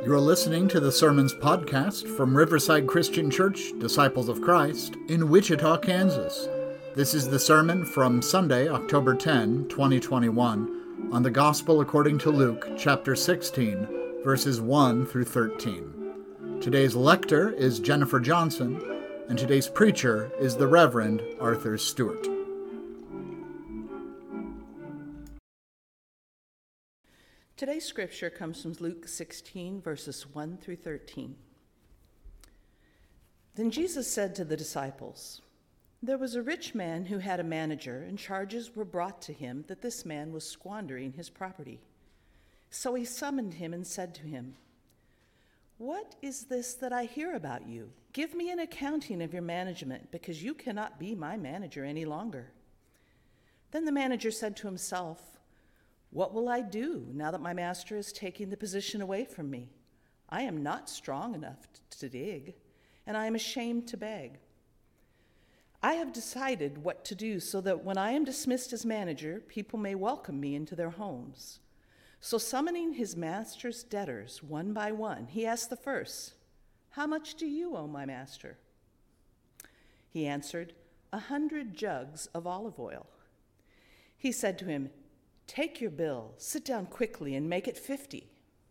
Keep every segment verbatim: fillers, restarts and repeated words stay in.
You're listening to the Sermons Podcast from Riverside Christian Church, Disciples of Christ, in Wichita, Kansas. This is the sermon from Sunday, October tenth, twenty twenty-one, on the Gospel according to Luke, chapter sixteen, verses one through thirteen. Today's lector is Jennifer Johnson, and today's preacher is the Reverend Arthur Stewart. Today's scripture comes from Luke sixteen, verses one through thirteen. Then Jesus said to the disciples, "There was a rich man who had a manager, and charges were brought to him that this man was squandering his property. So he summoned him and said to him, 'What is this that I hear about you? Give me an accounting of your management, because you cannot be my manager any longer.' Then the manager said to himself, 'What will I do now that my master is taking the position away from me? I am not strong enough to dig, and I am ashamed to beg. I have decided what to do so that when I am dismissed as manager, people may welcome me into their homes.' So summoning his master's debtors one by one, he asked the first, 'How much do you owe my master?' He answered, 'A hundred jugs of olive oil.' He said to him, 'Take your bill, sit down quickly, and make it fifty.'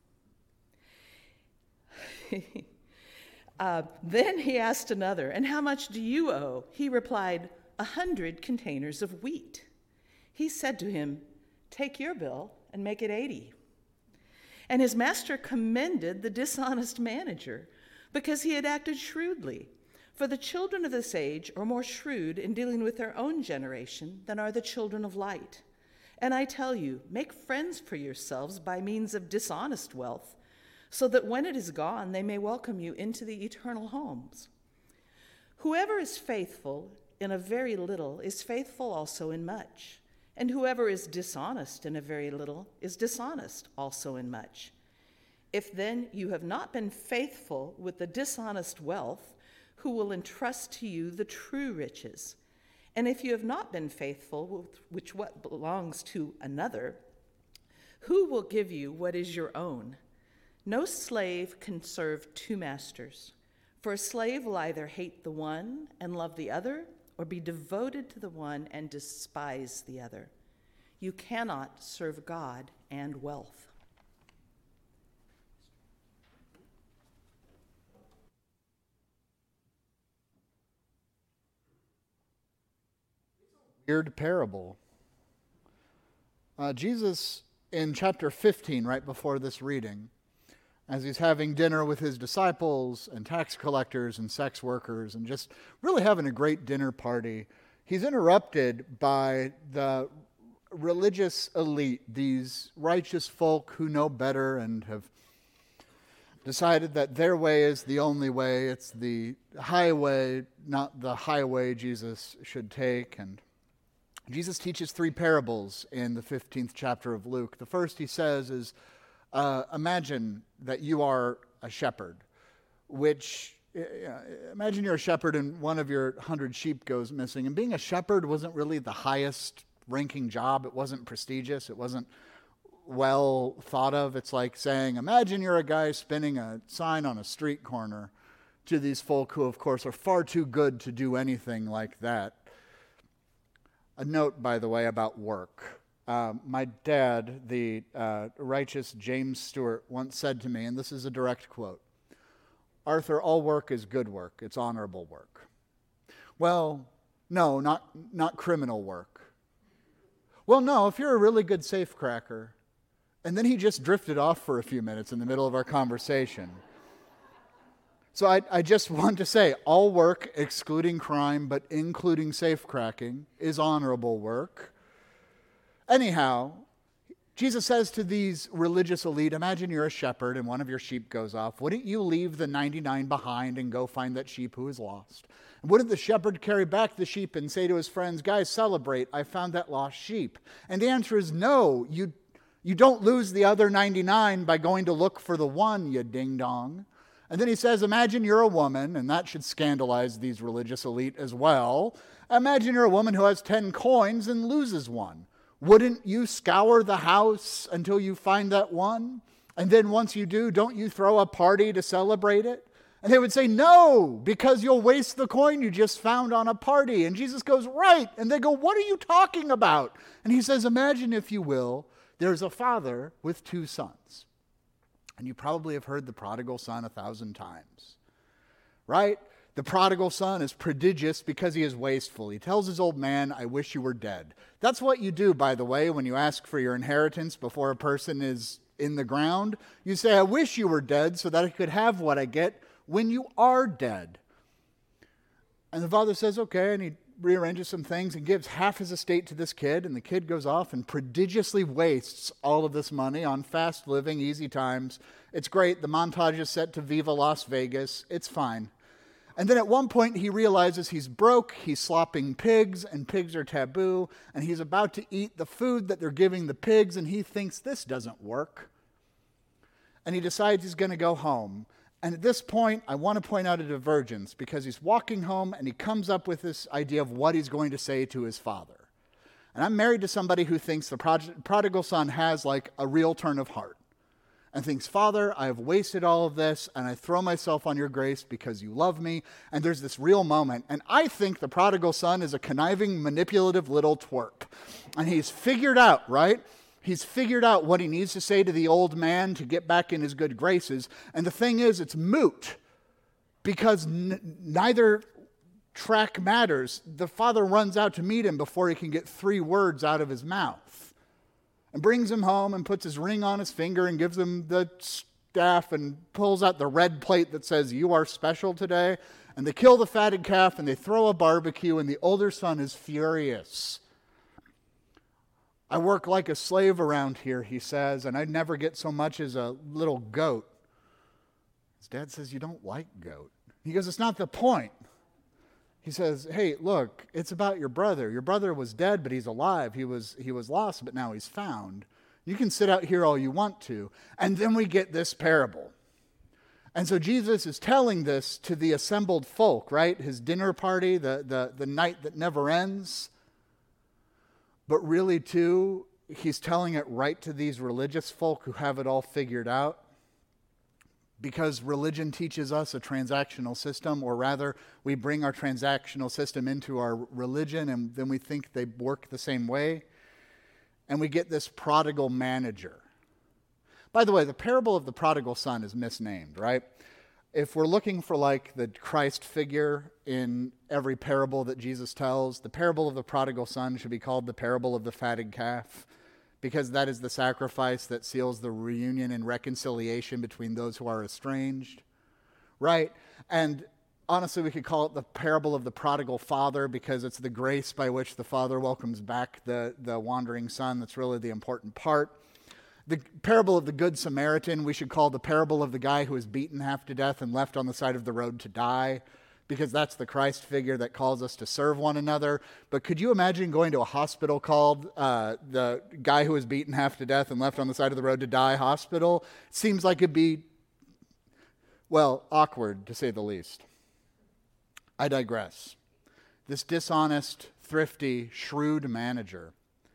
uh, then he asked another, 'And how much do you owe?' He replied, 'A hundred containers of wheat.' He said to him, 'Take your bill and make it eighty.' And his master commended the dishonest manager because he had acted shrewdly. For the children of this age are more shrewd in dealing with their own generation than are the children of light. And I tell you, make friends for yourselves by means of dishonest wealth, so that when it is gone, they may welcome you into the eternal homes. Whoever is faithful in a very little is faithful also in much, and whoever is dishonest in a very little is dishonest also in much. If then you have not been faithful with the dishonest wealth, who will entrust to you the true riches? And if you have not been faithful with which what belongs to another, who will give you what is your own? No slave can serve two masters, for a slave will either hate the one and love the other, or be devoted to the one and despise the other. You cannot serve God and wealth." Weird parable. Uh, Jesus, in chapter fifteen, right before this reading, as he's having dinner with his disciples and tax collectors and sex workers and just really having a great dinner party, he's interrupted by the religious elite, these righteous folk who know better and have decided that their way is the only way. It's the highway, not the highway Jesus should take. And Jesus teaches three parables in the fifteenth chapter of Luke. The first he says is, uh, imagine that you are a shepherd, which, uh, imagine you're a shepherd and one of your hundred sheep goes missing. And being a shepherd wasn't really the highest ranking job. It wasn't prestigious. It wasn't well thought of. It's like saying, imagine you're a guy spinning a sign on a street corner to these folk who, of course, are far too good to do anything like that. A note, by the way, about work. Uh, my dad, the uh, righteous James Stewart, once said to me, and this is a direct quote, "Arthur, all work is good work. It's honorable work." Well, no, not, not criminal work. Well, no, if you're a really good safecracker. And then he just drifted off for a few minutes in the middle of our conversation. So I, I just want to say, all work, excluding crime, but including safecracking, is honorable work. Anyhow, Jesus says to these religious elite, imagine you're a shepherd and one of your sheep goes off. Wouldn't you leave the ninety-nine behind and go find that sheep who is lost? And wouldn't the shepherd carry back the sheep and say to his friends, guys, celebrate, I found that lost sheep? And the answer is no, you, you don't lose the other ninety-nine by going to look for the one, you ding-dong. And then he says, imagine you're a woman, and that should scandalize these religious elite as well. Imagine you're a woman who has ten coins and loses one. Wouldn't you scour the house until you find that one? And then once you do, don't you throw a party to celebrate it? And they would say, no, because you'll waste the coin you just found on a party. And Jesus goes, right. And they go, what are you talking about? And he says, imagine, if you will, there's a father with two sons. And you probably have heard the prodigal son a thousand times, right? The prodigal son is prodigious because he is wasteful. He tells his old man, I wish you were dead. That's what you do, by the way, when you ask for your inheritance before a person is in the ground. You say, I wish you were dead so that I could have what I get when you are dead. And the father says, okay, and he rearranges some things and gives half his estate to this kid, and the kid goes off and prodigiously wastes all of this money on fast living, easy times. It's great. The montage is set to Viva Las Vegas. It's fine. And then at one point he realizes he's broke, he's slopping pigs, and pigs are taboo, and he's about to eat the food that they're giving the pigs, and he thinks this doesn't work. And he decides he's going to go home. And at this point, I want to point out a divergence, because he's walking home and he comes up with this idea of what he's going to say to his father. And I'm married to somebody who thinks the prod- prodigal son has like a real turn of heart and thinks, Father, I have wasted all of this and I throw myself on your grace because you love me. And there's this real moment. And I think the prodigal son is a conniving, manipulative little twerp. And he's figured out, right? He's figured out what he needs to say to the old man to get back in his good graces. And the thing is, it's moot because n- neither track matters. The father runs out to meet him before he can get three words out of his mouth and brings him home and puts his ring on his finger and gives him the staff and pulls out the red plate that says, you are special today. And they kill the fatted calf and they throw a barbecue, and the older son is furious. I work like a slave around here, he says, and I'd never get so much as a little goat. His dad says, you don't like goat. He goes, it's not the point. He says, hey, look, it's about your brother. Your brother was dead, but he's alive. He was, he was lost, but now he's found. You can sit out here all you want to. And then we get this parable. And so Jesus is telling this to the assembled folk, right? His dinner party, the, the, the night that never ends. But really, too, he's telling it right to these religious folk who have it all figured out. Because religion teaches us a transactional system, or rather, we bring our transactional system into our religion, and then we think they work the same way. And we get this prodigal manager. By the way, the parable of the prodigal son is misnamed, right? If we're looking for like the Christ figure in every parable that Jesus tells, the parable of the prodigal son should be called the parable of the fatted calf, because that is the sacrifice that seals the reunion and reconciliation between those who are estranged, right? And honestly, we could call it the parable of the prodigal father, because it's the grace by which the father welcomes back the, the wandering son that's really the important part. The parable of the Good Samaritan, we should call the parable of the guy who was beaten half to death and left on the side of the road to die, because that's the Christ figure that calls us to serve one another. But could you imagine going to a hospital called uh, the guy who was beaten half to death and left on the side of the road to die hospital? It seems like it'd be, well, awkward to say the least. I digress. This dishonest, thrifty, shrewd manager,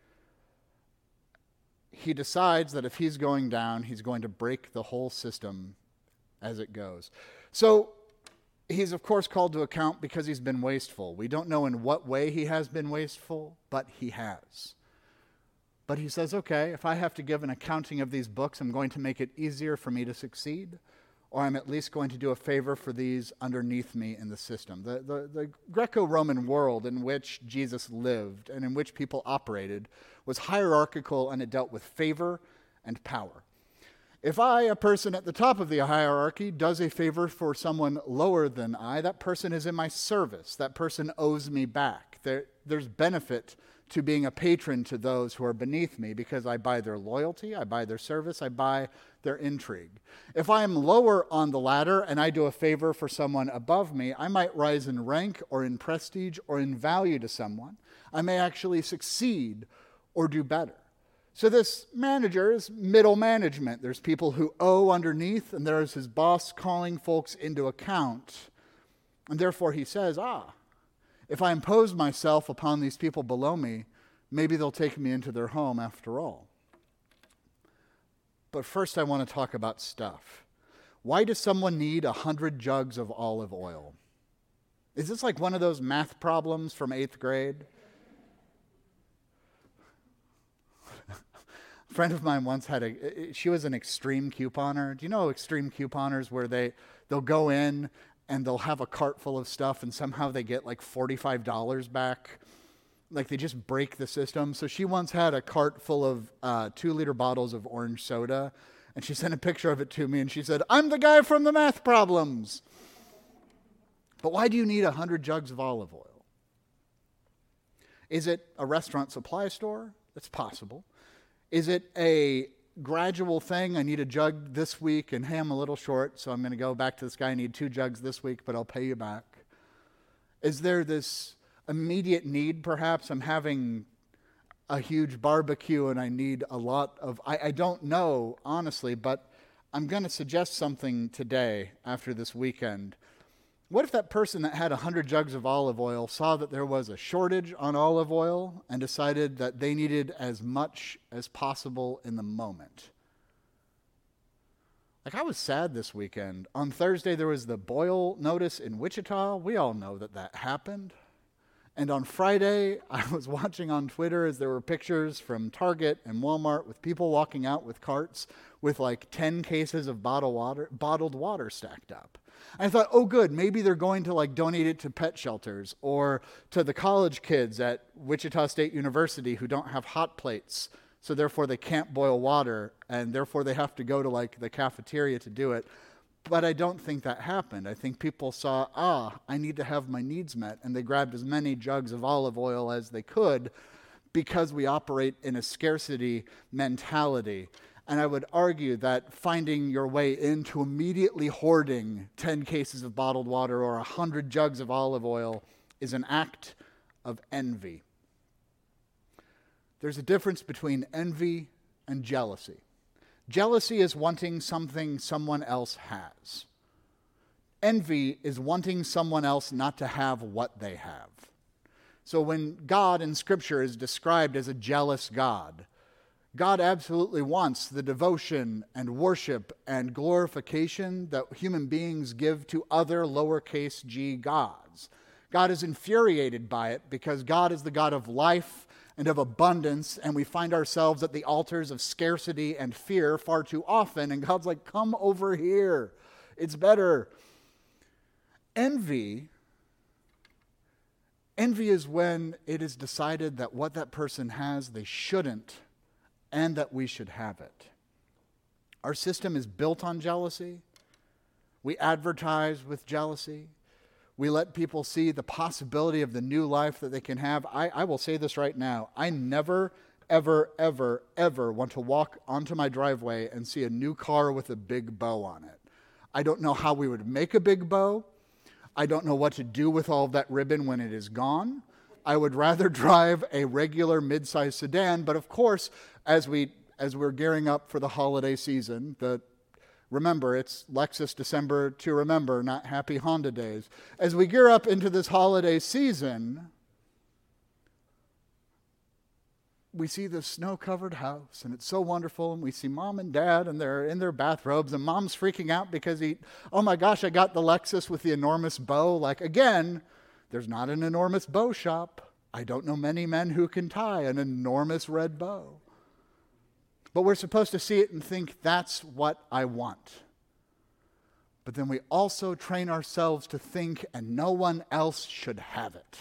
he decides that if he's going down, he's going to break the whole system as it goes. So he's, of course, called to account because he's been wasteful. We don't know in what way he has been wasteful, but he has. But he says, okay, if I have to give an accounting of these books, I'm going to make it easier for me to succeed, or I'm at least going to do a favor for these underneath me in the system. The, the, the Greco-Roman world in which Jesus lived and in which people operated was hierarchical, and it dealt with favor and power. If I, a person at the top of the hierarchy, does a favor for someone lower than I, that person is in my service. That person owes me back. There, there's benefit to being a patron to those who are beneath me, because I buy their loyalty, I buy their service, I buy their intrigue. If I am lower on the ladder and I do a favor for someone above me, I might rise in rank or in prestige or in value to someone. I may actually succeed or do better. So this manager is middle management. There's people who owe underneath, and there's his boss calling folks into account. And therefore he says, ah, if I impose myself upon these people below me, maybe they'll take me into their home after all. but first I want to talk about stuff. Why does someone need a hundred jugs of olive oil? Is this like one of those math problems from eighth grade? A friend of mine once had a, she was an extreme couponer. Do you know extreme couponers where they, they'll go in and they'll have a cart full of stuff and somehow they get like forty-five dollars back? Like they just break the system. So she once had a cart full of uh, two-liter bottles of orange soda, and she sent a picture of it to me, and she said, "I'm the guy from the math problems." But why do you need a hundred jugs of olive oil? Is it a restaurant supply store? That's possible. Is it a gradual thing? I need a jug this week, and hey, I'm a little short, so I'm going to go back to this guy. I need two jugs this week, but I'll pay you back. Is there this immediate need, perhaps? I'm having a huge barbecue, and I need a lot of... I, I don't know, honestly, but I'm going to suggest something today after this weekend. What if that person that had one hundred jugs of olive oil saw that there was a shortage on olive oil and decided that they needed as much as possible in the moment? Like, I was sad this weekend. On Thursday, there was the boil notice in Wichita. We all know that that happened. And on Friday, I was watching on Twitter as there were pictures from Target and Walmart with people walking out with carts with like ten cases of bottled water, bottled water stacked up. And I thought, oh good, maybe they're going to like donate it to pet shelters or to the college kids at Wichita State University who don't have hot plates, so therefore they can't boil water, and therefore they have to go to like the cafeteria to do it. But I don't think that happened. I think people saw, ah, I need to have my needs met, and they grabbed as many jugs of olive oil as they could because we operate in a scarcity mentality. And I would argue that finding your way into immediately hoarding ten cases of bottled water or one hundred jugs of olive oil is an act of envy. There's a difference between envy and jealousy. Jealousy is wanting something someone else has. Envy is wanting someone else not to have what they have. So when God in Scripture is described as a jealous God, God absolutely wants the devotion and worship and glorification that human beings give to other lowercase g gods. God is infuriated by it because God is the God of life and of abundance, and we find ourselves at the altars of scarcity and fear far too often, and God's like, come over here. It's better. Envy, envy is when it is decided that what that person has, they shouldn't, and that we should have it. Our system is built on jealousy. We advertise with jealousy. We let people see the possibility of the new life that they can have. I, I will say this right now. I never, ever, ever, ever want to walk onto my driveway and see a new car with a big bow on it. I don't know how we would make a big bow. I don't know what to do with all of that ribbon when it is gone. I would rather drive a regular mid-sized sedan, but of course, as we as we're gearing up for the holiday season, the remember it's Lexus December to remember, not Happy Honda days. As we gear up into this holiday season, we see the snow-covered house, and it's so wonderful, and we see mom and dad, and they're in their bathrobes, and mom's freaking out because he, oh my gosh, I got the Lexus with the enormous bow. Like, again, there's not an enormous bow shop. I don't know many men who can tie an enormous red bow. But we're supposed to see it and think, that's what I want. But then we also train ourselves to think, and no one else should have it.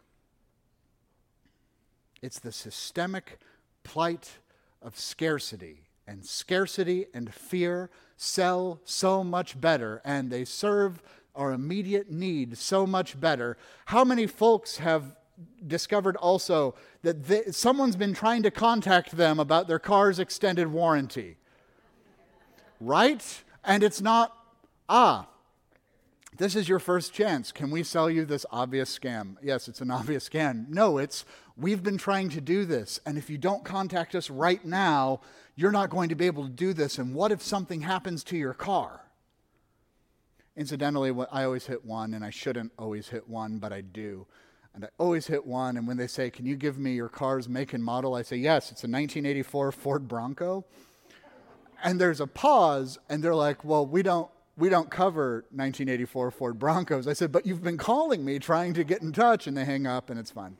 It's the systemic plight of scarcity. And scarcity and fear sell so much better, and they serve our immediate need so much better. How many folks have discovered also that they, someone's been trying to contact them about their car's extended warranty? Right? And it's not, ah, this is your first chance. Can we sell you this obvious scam? Yes, it's an obvious scam. No, it's, we've been trying to do this, and if you don't contact us right now, you're not going to be able to do this, and what if something happens to your car? Incidentally, I always hit one, and I shouldn't always hit one, but I do. And I always hit one, and when they say, can you give me your car's make and model? I say, yes, it's a nineteen eighty-four Ford Bronco. And there's a pause, and they're like, well, we don't we don't cover nineteen eighty-four Ford Broncos. I said, but you've been calling me trying to get in touch, and they hang up, and it's fine.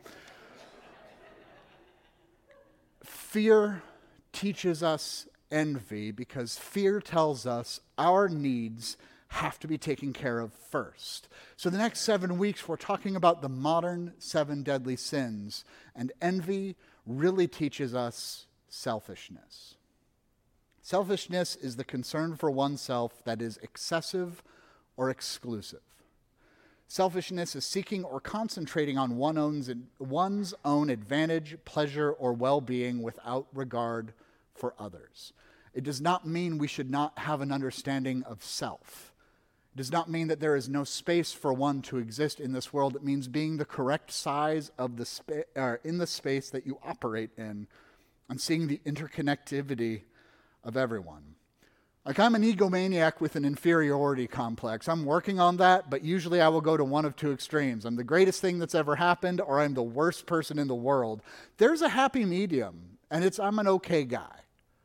Fear teaches us envy because fear tells us our needs have to be taken care of first. So the next seven weeks, we're talking about the modern seven deadly sins, and envy really teaches us selfishness. Selfishness is the concern for oneself that is excessive or exclusive. Selfishness is seeking or concentrating on one owns, one's own advantage, pleasure, or well-being without regard for others. It does not mean we should not have an understanding of self. It does not mean that there is no space for one to exist in this world. It means being the correct size of the spa- or in the space that you operate in and seeing the interconnectivity of everyone. Like, I'm an egomaniac with an inferiority complex. I'm working on that, but usually I will go to one of two extremes. I'm the greatest thing that's ever happened, or I'm the worst person in the world. There's a happy medium, and it's I'm an okay guy.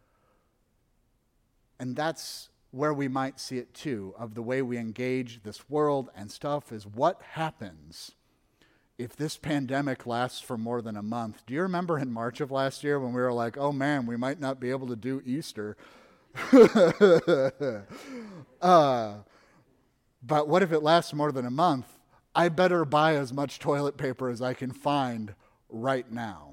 And that's where we might see it too, of the way we engage this world and stuff, is what happens if this pandemic lasts for more than a month. Do you remember in March of last year when we were like, oh man, we might not be able to do Easter? uh, but what if it lasts more than a month? I better buy as much toilet paper as I can find right now.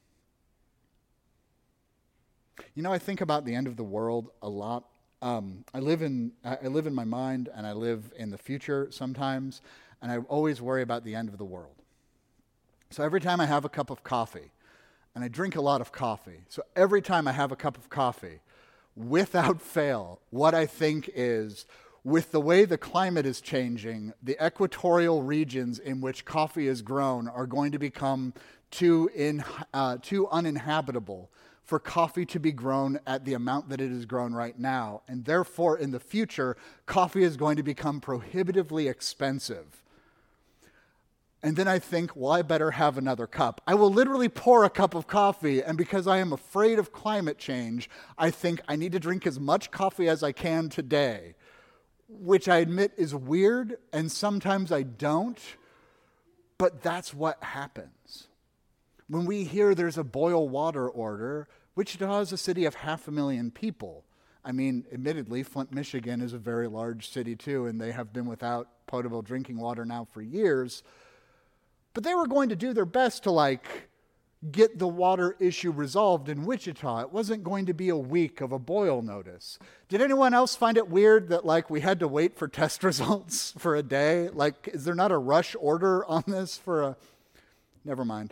You know, I think about the end of the world a lot. Um, I live in I live in my mind, and I live in the future sometimes, and I always worry about the end of the world. So every time I have a cup of coffee, and I drink a lot of coffee, so every time I have a cup of coffee, without fail, what I think is, with the way the climate is changing, the equatorial regions in which coffee is grown are going to become too in, uh, too uninhabitable for coffee to be grown at the amount that it is grown right now. And therefore, in the future, coffee is going to become prohibitively expensive. And then I think, well, I better have another cup. I will literally pour a cup of coffee, and because I am afraid of climate change, I think I need to drink as much coffee as I can today, which I admit is weird, and sometimes I don't, but that's what happens. When we hear there's a boil water order, Wichita is a city of half a million people. I mean, admittedly, Flint, Michigan is a very large city too, and they have been without potable drinking water now for years. But they were going to do their best to, like, get the water issue resolved in Wichita. It wasn't going to be a week of a boil notice. Did anyone else find it weird that, like, we had to wait for test results for a day? Like, is there not a rush order on this for a... Never mind.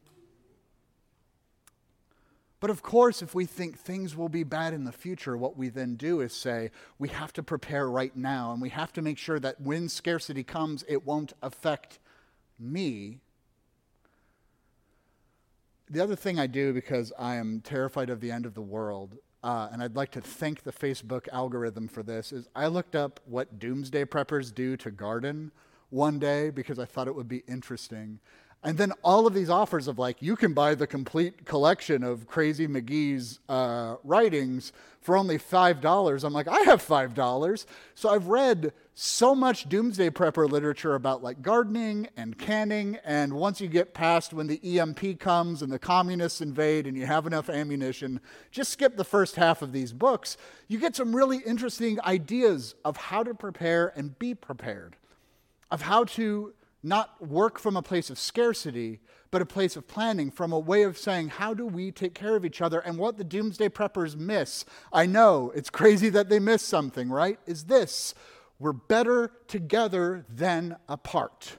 But of course, if we think things will be bad in the future, what we then do is say, we have to prepare right now, and we have to make sure that when scarcity comes, it won't affect me. The other thing I do, because I am terrified of the end of the world, uh, and I'd like to thank the Facebook algorithm for this, is I looked up what doomsday preppers do to garden one day because I thought it would be interesting. And then all of these offers of, like, you can buy the complete collection of Crazy McGee's uh, writings for only five dollars. I'm like, I have five dollars. So I've read so much doomsday prepper literature about, like, gardening and canning. And once you get past when the E M P comes and the communists invade and you have enough ammunition, just skip the first half of these books. You get some really interesting ideas of how to prepare and be prepared, of how to not work from a place of scarcity, but a place of planning, from a way of saying, how do we take care of each other? And what the doomsday preppers miss, I know, it's crazy that they miss something, right? Is this: we're better together than apart.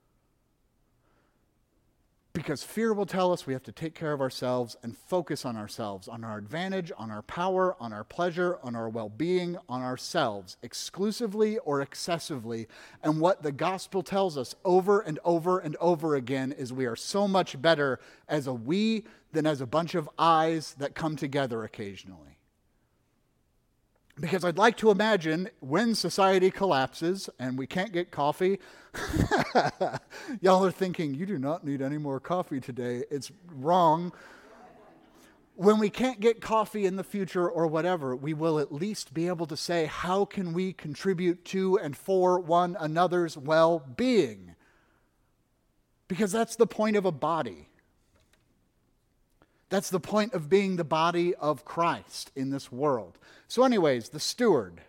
Because fear will tell us we have to take care of ourselves and focus on ourselves, on our advantage, on our power, on our pleasure, on our well-being, on ourselves, exclusively or excessively. And what the gospel tells us over and over and over again is we are so much better as a we than as a bunch of I's that come together occasionally. Because I'd like to imagine when society collapses and we can't get coffee, y'all are thinking, you do not need any more coffee today. It's wrong. When we can't get coffee in the future or whatever, we will at least be able to say, how can we contribute to and for one another's well-being? Because that's the point of a body. That's the point of being the body of Christ in this world. So anyways, the steward.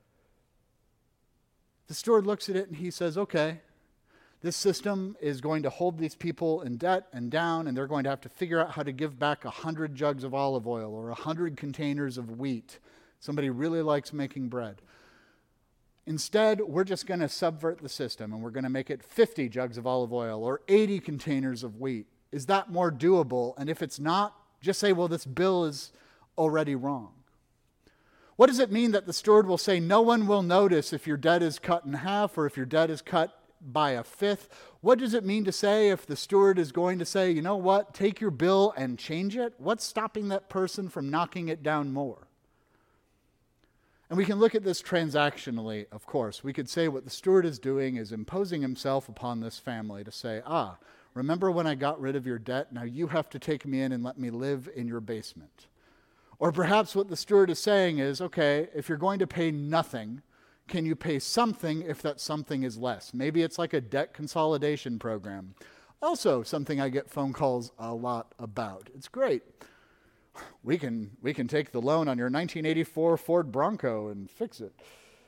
The steward looks at it and he says, okay, this system is going to hold these people in debt and down, and they're going to have to figure out how to give back a hundred jugs of olive oil or a hundred containers of wheat. Somebody really likes making bread. Instead, we're just going to subvert the system, and we're going to make it fifty jugs of olive oil or eighty containers of wheat. Is that more doable? And if it's not, just say, well, this bill is already wrong. What does it mean that the steward will say, no one will notice if your debt is cut in half or if your debt is cut by a fifth? What does it mean to say if the steward is going to say, you know what, take your bill and change it? What's stopping that person from knocking it down more? And we can look at this transactionally, of course. We could say what the steward is doing is imposing himself upon this family to say, ah, remember when I got rid of your debt? Now you have to take me in and let me live in your basement. Or perhaps what the steward is saying is, okay, if you're going to pay nothing, can you pay something if that something is less? Maybe it's like a debt consolidation program. Also, something I get phone calls a lot about. It's great. We can, we can take the loan on your nineteen eighty-four Ford Bronco and fix it.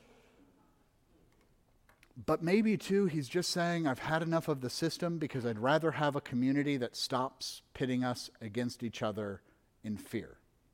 But maybe, too, he's just saying, I've had enough of the system because I'd rather have a community that stops pitting us against each other in fear.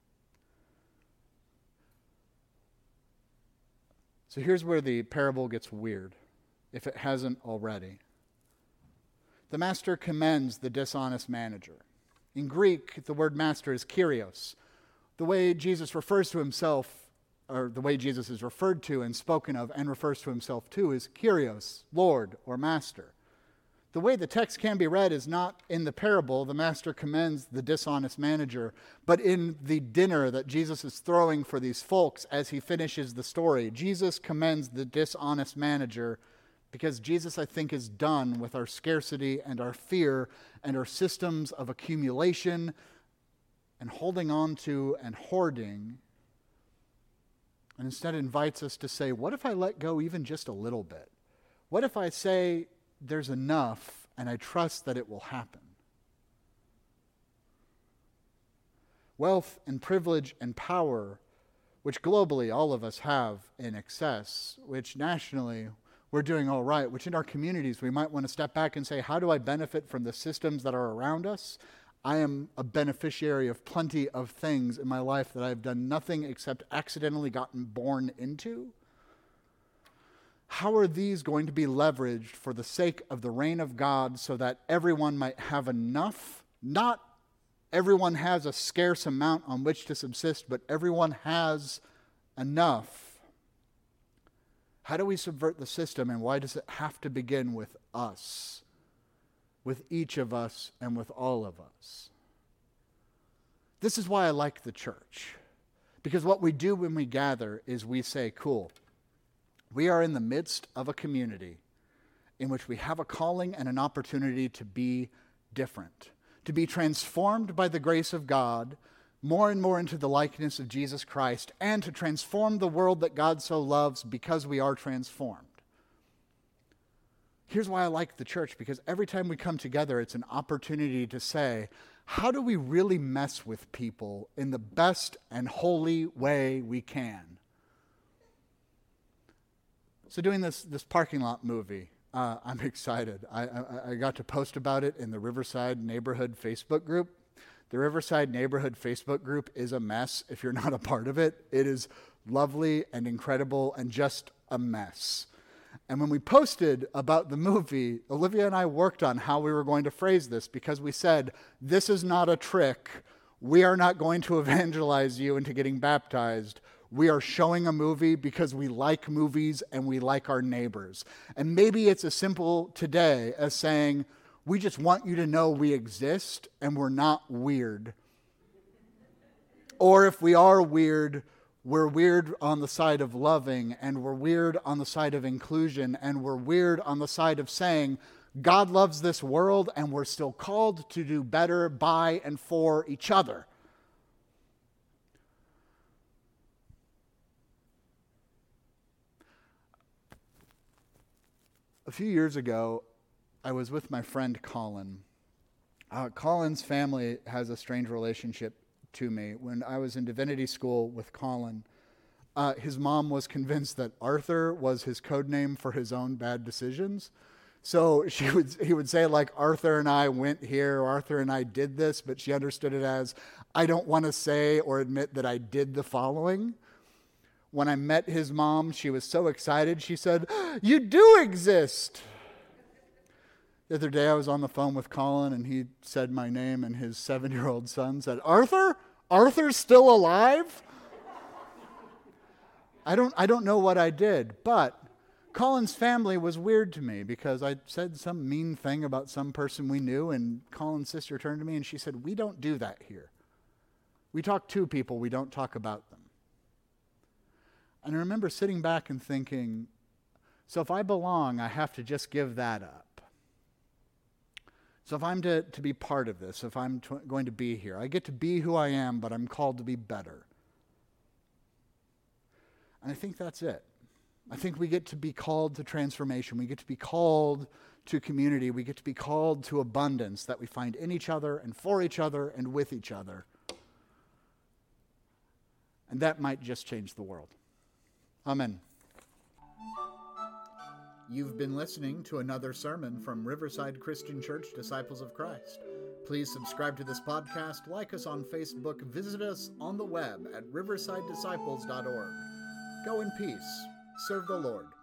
So here's where the parable gets weird, if it hasn't already. The master commends the dishonest manager. In Greek, the word master is kyrios. The way Jesus refers to himself, or the way Jesus is referred to and spoken of and refers to himself to, is kyrios, Lord or master. The way the text can be read is not in the parable, the master commends the dishonest manager, but in the dinner that Jesus is throwing for these folks as he finishes the story. Jesus commends the dishonest manager because Jesus, I think, is done with our scarcity and our fear and our systems of accumulation and holding on to and hoarding, and instead invites us to say, what if I let go even just a little bit? What if I say, there's enough, and I trust that it will happen? Wealth and privilege and power, which globally all of us have in excess, which nationally we're doing all right, which in our communities we might want to step back and say, how do I benefit from the systems that are around us? I am a beneficiary of plenty of things in my life that I've done nothing except accidentally gotten born into. How are these going to be leveraged for the sake of the reign of God so that everyone might have enough? Not everyone has a scarce amount on which to subsist, but everyone has enough. How do we subvert the system, and why does it have to begin with us? With each of us and with all of us? This is why I like the church. Because what we do when we gather is we say, cool, we are in the midst of a community in which we have a calling and an opportunity to be different, to be transformed by the grace of God more and more into the likeness of Jesus Christ, and to transform the world that God so loves because we are transformed. Here's why I like the church, because every time we come together, it's an opportunity to say, how do we really mess with people in the best and holy way we can? So doing this this parking lot movie, uh, I'm excited. I, I, I got to post about it in the Riverside Neighborhood Facebook group. The Riverside Neighborhood Facebook group is a mess if you're not a part of it. It is lovely and incredible and just a mess. And when we posted about the movie, Olivia and I worked on how we were going to phrase this, because we said, this is not a trick. We are not going to evangelize you into getting baptized. We are showing a movie because we like movies and we like our neighbors. And maybe it's as simple today as saying, we just want you to know we exist and we're not weird. Or if we are weird, we're weird on the side of loving, and we're weird on the side of inclusion, and we're weird on the side of saying, God loves this world and we're still called to do better by and for each other. A few years ago, I was with my friend Colin. Uh, Colin's family has a strange relationship to me. When I was in divinity school with Colin, uh, his mom was convinced that Arthur was his code name for his own bad decisions. So she would, he would say, like, Arthur and I went here, or Arthur and I did this, but she understood it as, I don't want to say or admit that I did the following. When I met his mom, she was so excited, she said, you do exist. The other day I was on the phone with Colin, and he said my name, and his seven-year-old son said, Arthur? Arthur's still alive? I don't, I don't know what I did, but Colin's family was weird to me because I said some mean thing about some person we knew, and Colin's sister turned to me and she said, we don't do that here. We talk to people, we don't talk about them. And I remember sitting back and thinking, so if I belong, I have to just give that up. So if I'm to, to be part of this, if I'm t- going to be here, I get to be who I am, but I'm called to be better. And I think that's it. I think we get to be called to transformation. We get to be called to community. We get to be called to abundance that we find in each other and for each other and with each other. And that might just change the world. Amen. You've been listening to another sermon from Riverside Christian Church Disciples of Christ. Please subscribe to this podcast, like us on Facebook, visit us on the web at riverside disciples dot org. Go in peace. Serve the Lord.